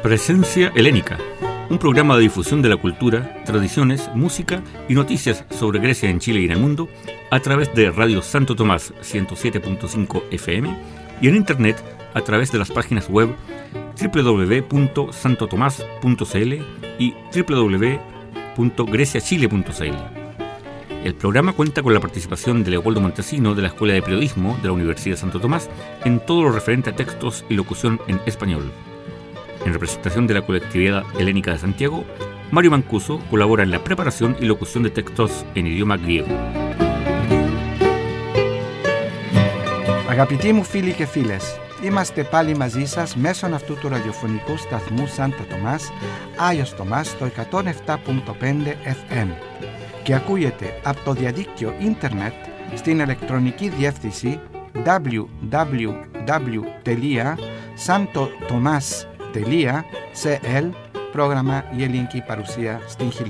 Presencia Helénica, un programa de difusión de la cultura, tradiciones, música y noticias sobre Grecia en Chile y en el mundo a través de Radio Santo Tomás 107.5 FM y en internet a través de las páginas web www.santotomás.cl y www.greciachile.cl. El programa cuenta con la participación de Leopoldo Montesino de la Escuela de Periodismo de la Universidad de Santo Tomás en todo lo referente a textos y locución en español. En representación de la colectividad helénica de Santiago, Mario Mancuso colabora en la preparación y locución de textos en idioma griego. Αγαπητοί μου φίλοι και φίλες, είμαστε πάλι μαζί σας μέσω αυτού του ραδιοφωνικού σταθμού Σάντα Τομάς, Άγιος Τομάς, στο 107.5 FM και ακούγεται από το διαδίκτυο ίντερνετ στην ηλεκτρονική διεύθυνση www.santotomas.cl, πρόγραμμα η ελληνική παρουσία στην Χιλή.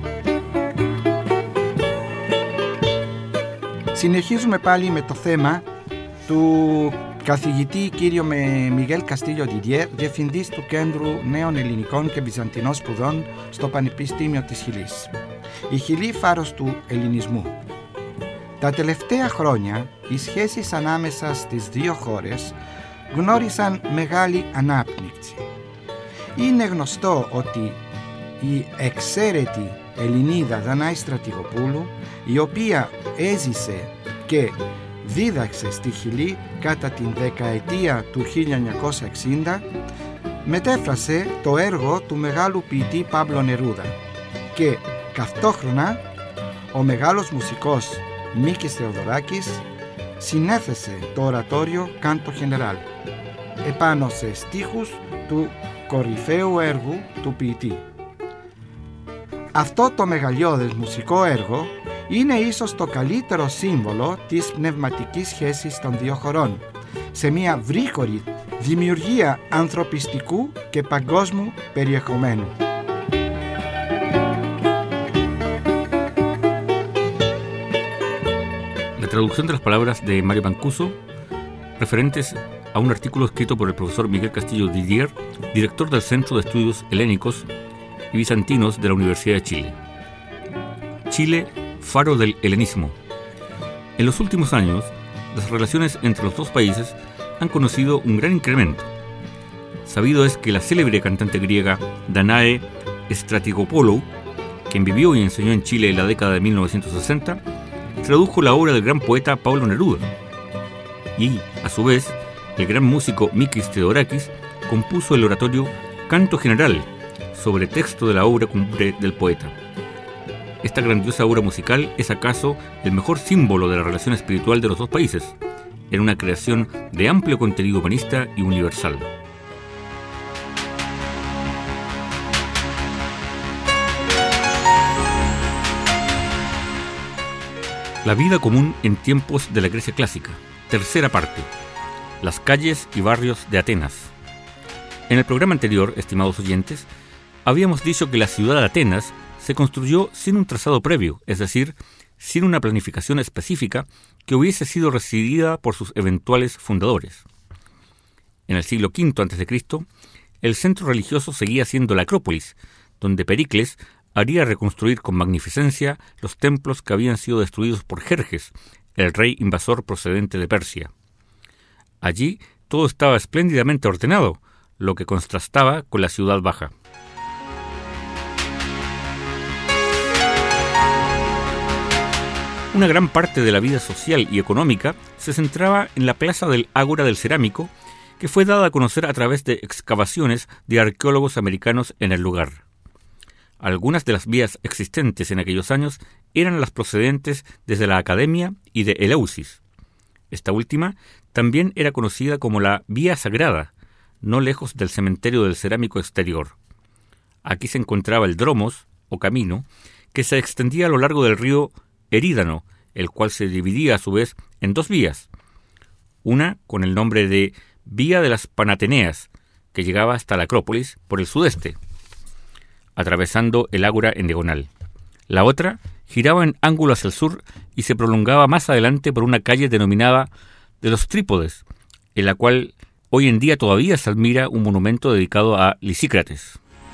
Συνεχίζουμε πάλι με το θέμα του καθηγητή κύριο Μιγέλ Καστίλιο Διδιέρ, διευθυντής του Κέντρου Νέων Ελληνικών και Βυζαντινών Σπουδών στο Πανεπιστήμιο της Χιλής. Η Χιλή φάρος του ελληνισμού. Τα τελευταία χρόνια οι σχέσεις ανάμεσα στις δύο χώρες γνώρισαν μεγάλη ανάπτυξη. Είναι γνωστό ότι η εξαίρετη Ελληνίδα Δανάη Στρατηγοπούλου, η οποία έζησε και δίδαξε στη Χιλή κατά την δεκαετία του 1960, μετέφρασε το έργο του μεγάλου ποιητή Παύλο Νερούδα και ταυτόχρονα ο μεγάλος μουσικός Μίκης Θεοδωράκης συνέθεσε το ορατόριο Κάντο Γενεράλ επάνω σε στίχους του κορυφαίου έργου του ποιητή. Αυτό το μεγαλειώδες μουσικό έργο είναι ίσως το καλύτερο σύμβολο της πνευματικής σχέσης των δύο χωρών, σε μια βρύχωρη δημιουργία ανθρωπιστικού και παγκόσμιου περιεχομένου. La traducción de las palabras de Mario Mancuso, referentes a un artículo escrito por el profesor Miguel Castillo Didier, director del Centro de Estudios Helénicos y Bizantinos de la Universidad de Chile. Chile, faro del helenismo. En los últimos años, las relaciones entre los dos países han conocido un gran incremento. Sabido es que la célebre cantante griega Danae Stratigopoulos, quien vivió y enseñó en Chile en la década de 1960, tradujo la obra del gran poeta Pablo Neruda. Y, a su vez, el gran músico Mikis Theodorakis compuso el oratorio Canto General, sobre texto de la obra cumbre del poeta. Esta grandiosa obra musical es acaso el mejor símbolo de la relación espiritual de los dos países, en una creación de amplio contenido humanista y universal. La vida común en tiempos de la Grecia clásica. Tercera parte. Las calles y barrios de Atenas. En el programa anterior, estimados oyentes, habíamos dicho que la ciudad de Atenas se construyó sin un trazado previo, es decir, sin una planificación específica que hubiese sido recibida por sus eventuales fundadores. En el siglo V a.C., el centro religioso seguía siendo la Acrópolis, donde Pericles haría reconstruir con magnificencia los templos que habían sido destruidos por Jerjes, el rey invasor procedente de Persia. Allí todo estaba espléndidamente ordenado, lo que contrastaba con la ciudad baja. Una gran parte de la vida social y económica se centraba en la plaza del Ágora del Cerámico, que fue dada a conocer a través de excavaciones de arqueólogos americanos en el lugar. Algunas de las vías existentes en aquellos años eran las procedentes desde la Academia y de Eleusis. Esta última también era conocida como la Vía Sagrada, no lejos del cementerio del Cerámico exterior. Aquí se encontraba el Dromos, o camino, que se extendía a lo largo del río Erídano, el cual se dividía a su vez en dos vías. Una con el nombre de Vía de las Panateneas, que llegaba hasta la Acrópolis por el sudeste, atravesando el ágora en diagonal. La otra giraba en ángulo hacia el sur y se prolongaba más adelante por una calle denominada de los Trípodes, en la cual Hoy en día todavía se admira un monumento dedicado a Lisícrates.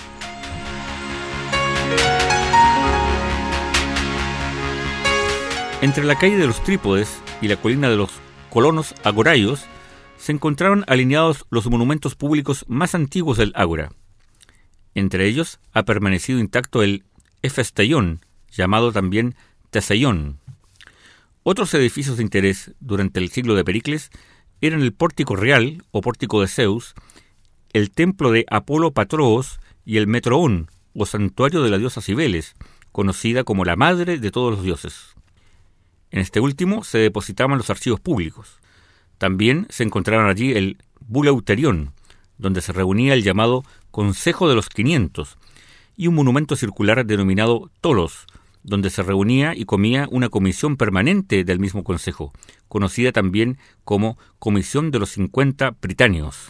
Entre la calle de los Trípodes y la colina de los Colonos Agoraios se encontraron alineados los monumentos públicos más antiguos del Ágora. Entre ellos ha permanecido intacto el Hefesteion, llamado también Teseion. Otros edificios de interés durante el siglo de Pericles eran el Pórtico Real o Pórtico de Zeus, el templo de Apolo Patroos y el Metroón o Santuario de la diosa Cibeles, conocida como la madre de todos los dioses. En este último se depositaban los archivos públicos. También se encontraban allí el Buleuterión, donde se reunía el llamado Consejo de los 500, y un monumento circular denominado Tolos, donde se reunía y comía una comisión permanente del mismo consejo, conocida también como Comisión de los 50 Prytáneos.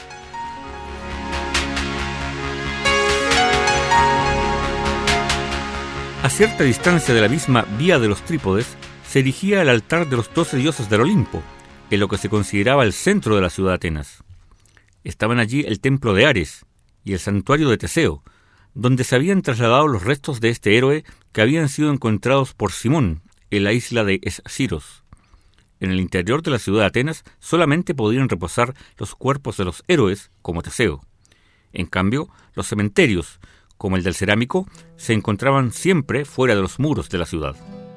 A cierta distancia de la misma Vía de los Trípodes se erigía el altar de los 12 dioses del Olimpo, en lo que se consideraba el centro de la ciudad de Atenas. Estaban allí el templo de Ares y el santuario de Teseo, donde se habían trasladado los restos de este héroe que habían sido encontrados por Simón en la isla de Esciros. En el interior de la ciudad de Atenas solamente podían reposar los cuerpos de los héroes, como Teseo. En cambio, los cementerios, como el del Cerámico, se encontraban siempre fuera de los muros de la ciudad.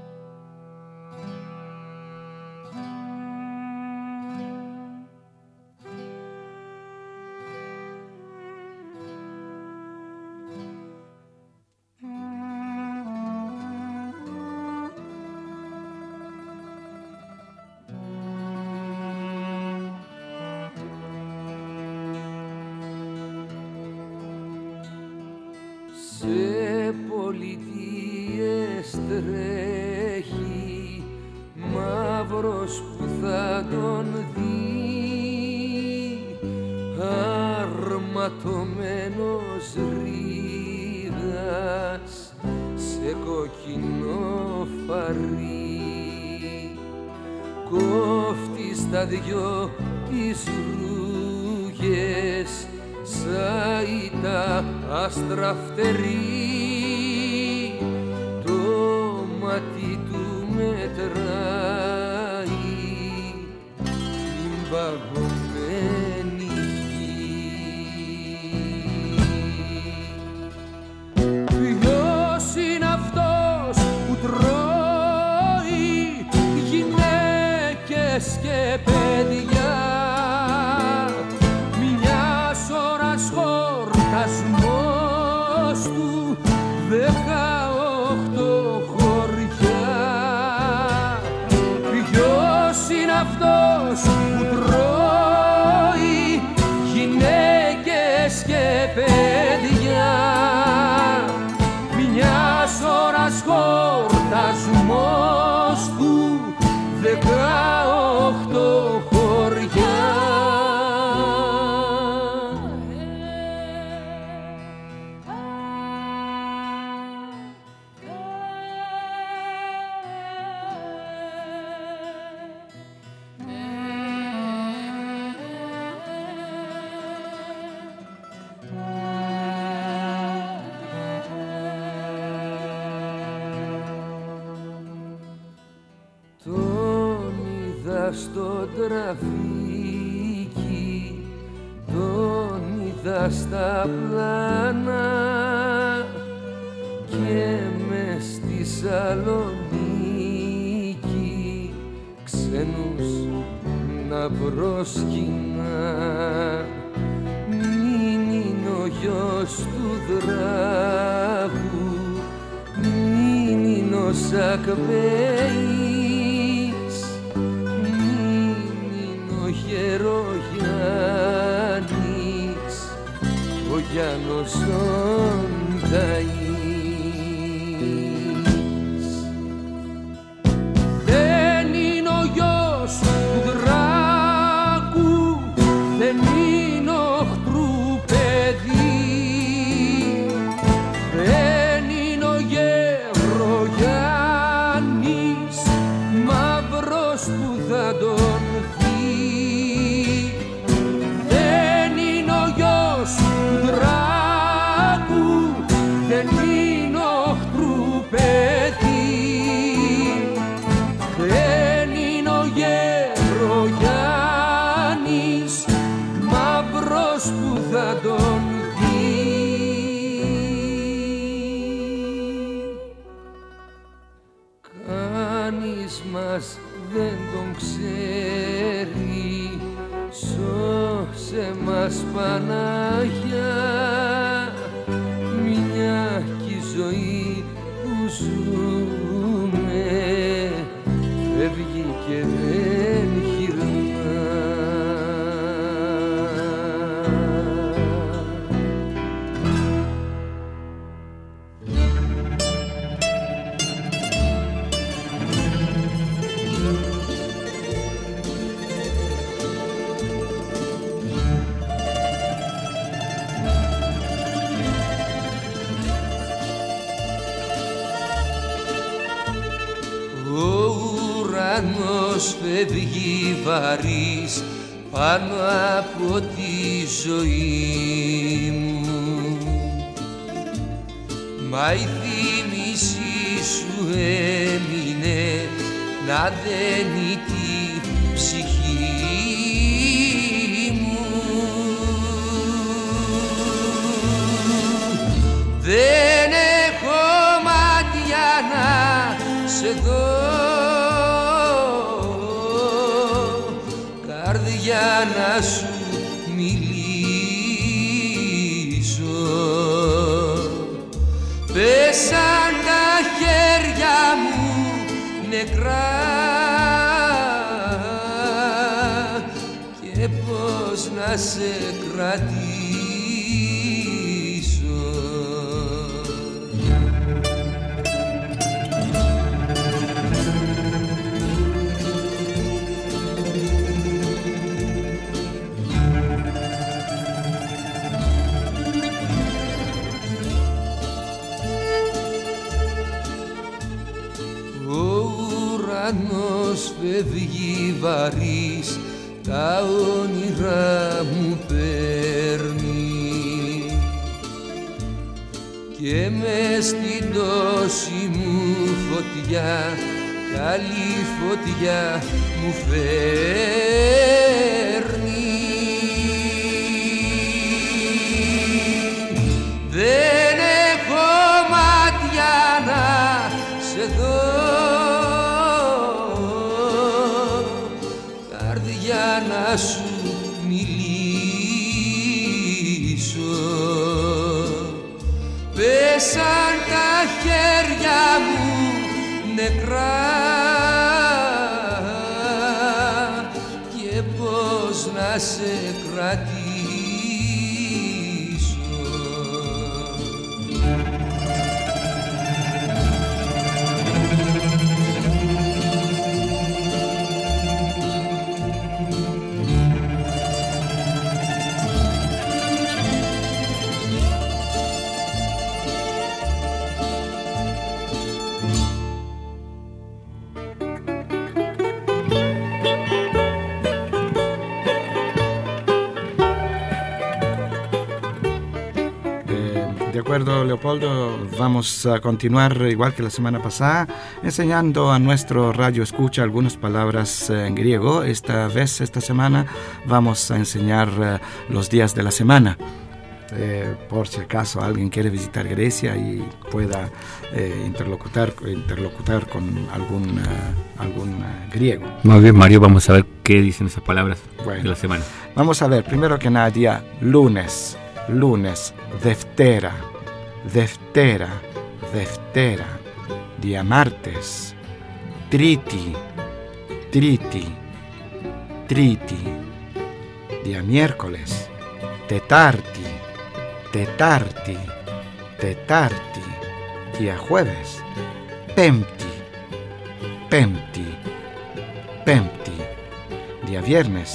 Σε πολιτείες τρέχει μαύρος που θα τον δει, αρματωμένος ρίδας σε κόκκινο φαρί, κόφτει στα δυο τις ρούγες σαν τα άστρα φτερή, το μάτι του μετράει την παγωμένη γη. Ποιος είναι αυτός που τρώει γυναίκες και παιδιά, χορτασμός του 18 χωριά. Ποιος είναι αυτός που τρώει γυναίκες και παιδιά, μιας ώρας χορτασμός του 18 χωριά. Στο τραφίκι, τον είδα στα πλάνα και μες στη Σαλονίκη ξένους να προσκυνά. Μην είναι ο γιος του δράγου, μην είναι ο Σακβέης, Γερογιάννης, ο Γιάννος Ονταής. Δεν είναι ο γιος του δράκου, δεν είναι οχτρού παιδί, δεν είναι ο Γερογιάννης, μαύρος που θα τον δει. παιδί, δεν είναι ο Γερογιάννης μαύρος που θα τον δει. Κανείς μας δεν τον ξέρει, σώσε μας Παναγιά, μια κι η ζωή που ζούμε φεύγει και δεν γυρνά. Φεύγει βαρύς πάνω από τη ζωή μου, μα η θύμηση σου έμεινε να δένει τη ψυχή μου. Δεν έχω μάτια να σε δω, για να σου μιλήσω. Πέσαν τα χέρια μου νεκρά και πώς να σε κρατήσω. Φεύγει βαρύς, τα όνειρά μου παίρνει και μες στην τόση μου φωτιά καλή φωτιά μου φέρνει. Δεν έχω μάτια να σε δω, να σου μιλήσω. Πέσαν τα χέρια μου νεκρά και πώς να σε κρατήσω. De acuerdo, Leopoldo, vamos a continuar igual que la semana pasada, enseñando a nuestro radio escucha algunas palabras en griego. Esta semana vamos a enseñar los días de la semana. Por si acaso alguien quiere visitar Grecia y pueda interlocutar con algún griego. Muy bien, Mario, vamos a ver qué dicen esas palabras de la semana. Vamos a ver, primero que nada, día lunes, Deftera, día martes, Triti, día miércoles, Tetarti, día jueves, Pempti, día viernes,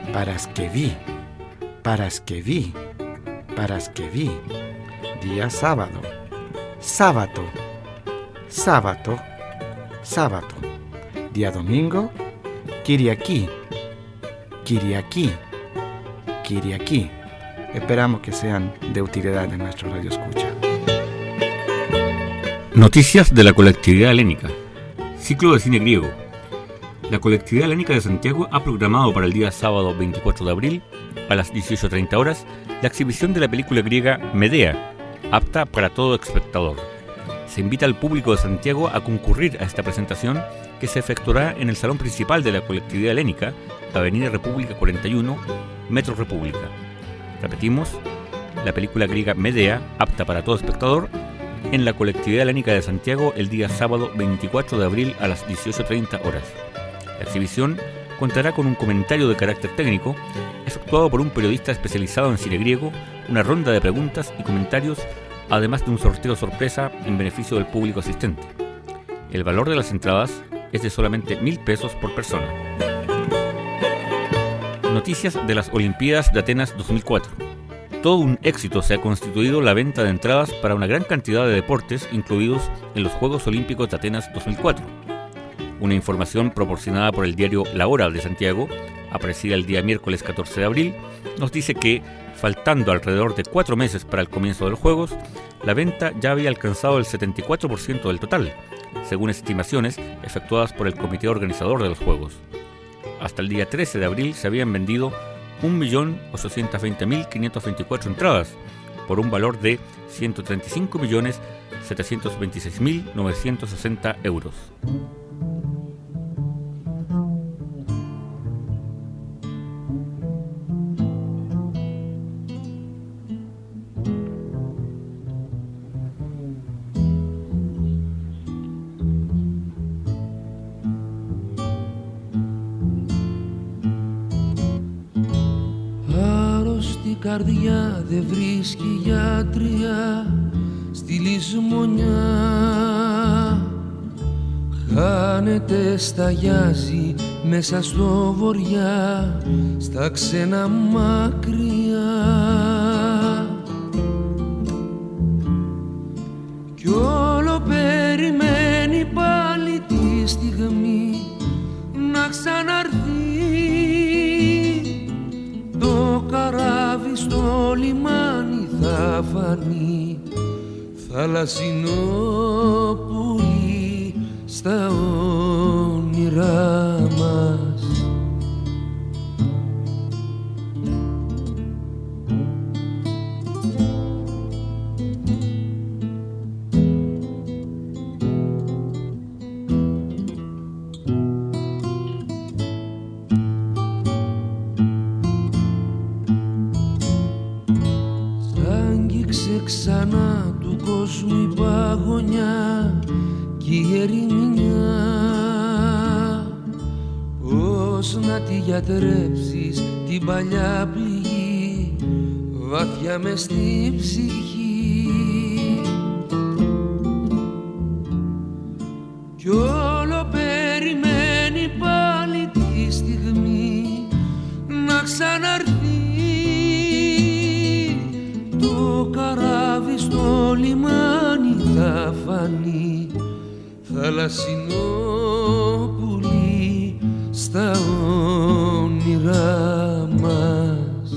Paraskevi, día sábado, sábato, día domingo, Kyriaki. Esperamos que sean de utilidad en nuestro radio escucha. Noticias de la colectividad helénica. Ciclo de cine griego. La colectividad helénica de Santiago ha programado para el día sábado 24 de abril, a las 18:30 horas, la exhibición de la película griega Medea, apta para todo espectador. Se invita al público de Santiago a concurrir a esta presentación que se efectuará en el salón principal de la colectividad helénica, Avenida República 41, Metro República. Repetimos, la película griega Medea, apta para todo espectador, en la colectividad helénica de Santiago el día sábado 24 de abril a las 18:30 horas. La exhibición contará con un comentario de carácter técnico efectuado por un periodista especializado en cine griego, una ronda de preguntas y comentarios, además de un sorteo sorpresa en beneficio del público asistente. El valor de las entradas es de solamente 1.000 pesos por persona. Noticias de las Olimpiadas de Atenas 2004. Todo un éxito se ha constituido la venta de entradas para una gran cantidad de deportes incluidos en los Juegos Olímpicos de Atenas 2004. Una información proporcionada por el diario La Hora de Santiago, aparecida el día miércoles 14 de abril, nos dice que, faltando alrededor de 4 meses para el comienzo de los Juegos, la venta ya había alcanzado el 74% del total, según estimaciones efectuadas por el comité organizador de los Juegos. Hasta el día 13 de abril se habían vendido 1.820.524 entradas, por un valor de 135.726.960 euros. Η καρδιά δεν βρίσκει γιατριά στη λησμονιά, χάνεται, σταγιάζει μέσα στο βοριά, στα ξένα μακριά. Κι όλο περιμένει πάλι τη στιγμή να ξαναρθεί το καράβι στο λιμάνι, θα φανεί θαλασσινό πουλί στα όνειρά μας. Ξανά του κόσμου η παγωνιά κι η ερημινιά, πώς να τη γιατρέψεις την παλιά πληγή βαθιά μες στη ψυχή. Κι όλο περιμένει πάλι τη στιγμή να ξαναρθεί το καράβι στο λιμάνι, θα φανεί θαλασσινό πουλί στα όνειρά μας.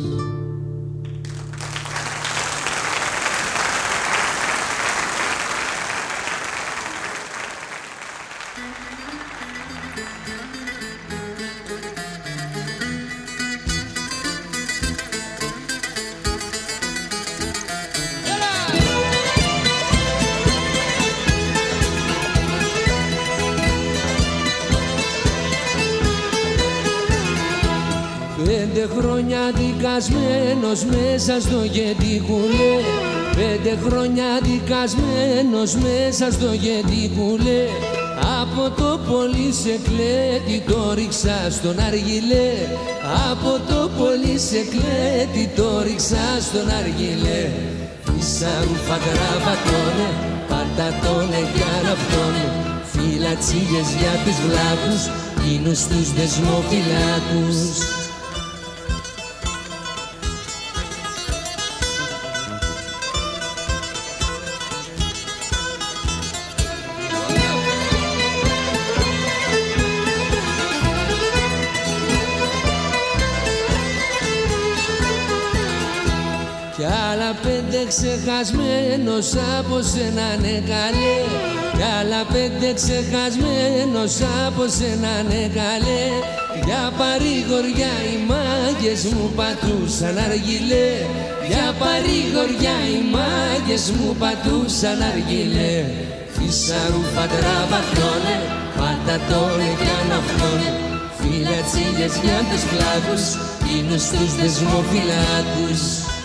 Χρόνια δικασμένος μέσα στο γεντικουλέ, 5 χρόνια δικασμένος μέσα στο γεντικουλέ. Από το πολυσεκλέτη το ρίξα στον αργυλέ, από το πολυσεκλέτη το ρίξα στον αργυλέ. Ίσα ρούφα γραβατώνε, πατατώνε για ναυτώνε, φυλατσίγες για τις βλάκους, είναι στους δεσμοφυλάκους. ξεχασμένος από σένα ναι καλέ, κι άλλα 5 ξεχασμένος από σένα ναι καλέ. Για παρηγοριά οι μάγκες μου πατούσαν αργυλέ, για παρηγοριά οι μάγκες μου πατούσαν αργυλέ. Φυσαρούφα τραβατώνε, πατατώνε κι αναφτώνε, φυλατσίλιες για τους κλάδους, εκείνους τους δεσμοφυλάκους.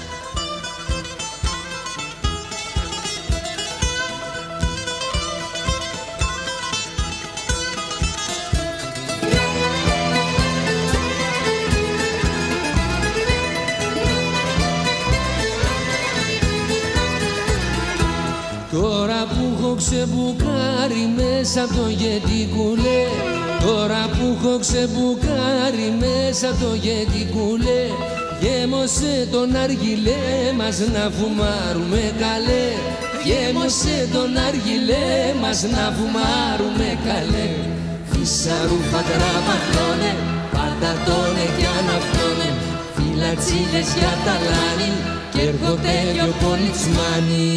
Τώρα που έχω ξεμπουκάρει μέσα από το γετικούλε, τώρα που έχω ξεμπουκάρει μέσα από το γετικούλε, γέμωσε τον αργυλέ μας να φουμάρουμε καλέ, γέμωσε τον αργυλέ μας να φουμάρουμε καλέ. Φυσαρούφα τραβατώνε, πατατώνε κι αναφτώνε, φυλατσίλες για ταλάνι και έρχονται δυο πολιτσμάνοι.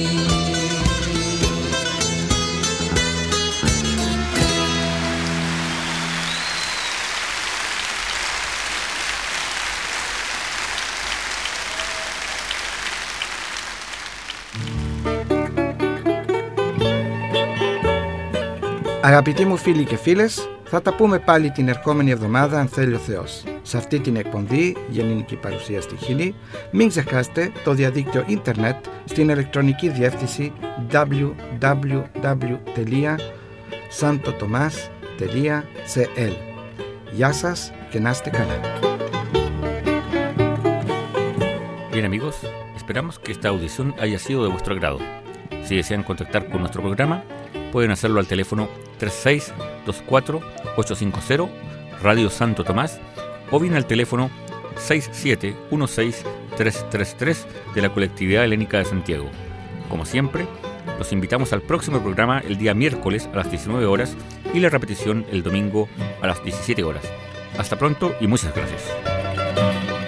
Αγαπητοί μου φίλοι και φίλες, θα τα πούμε πάλι την ερχόμενη εβδομάδα αν θέλει ο Θεός. Σε αυτή την εκπομπή για ελληνική παρουσία στη Χιλή, μην ξεχάσετε το διαδίκτυο ίντερνετ στην ηλεκτρονική διεύθυνση www.santotomas.cl. Γεια σας και να είστε καλά. Bien amigos, esperamos que esta audición haya sido de vuestro agrado. Si desean contactar con nuestro programa, pueden hacerlo al teléfono 3624-850 Radio Santo Tomás o bien al teléfono 6716-333 de la Colectividad Helénica de Santiago. Como siempre, los invitamos al próximo programa el día miércoles a las 19 horas y la repetición el domingo a las 17 horas. Hasta pronto y muchas gracias.